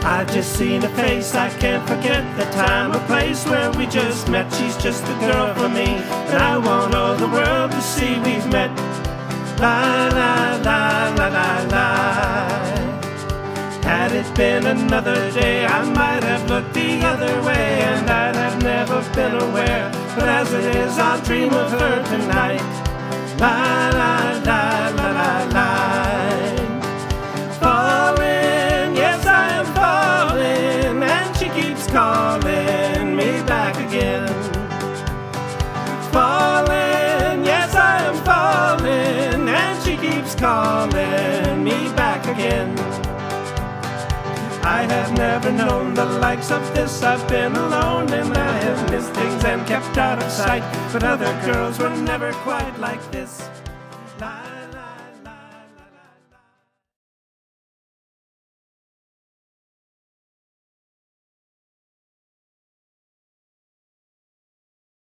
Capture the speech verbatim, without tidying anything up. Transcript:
I've just seen her face, I can't forget the time or place where we just met. She's just the girl for me, and I want all the world to see we've met. La la la la la la. Had it been another day, I might have looked the other way, and I'd have never been aware. But as it is, I'll dream of her tonight. La la la la la la. Falling, yes I am falling, and she keeps calling me back again. Falling, yes I am falling, and she keeps calling me back again. I have never known the likes of this. I've been alone and I have missed things and kept out of sight, but other girls were never quite like this.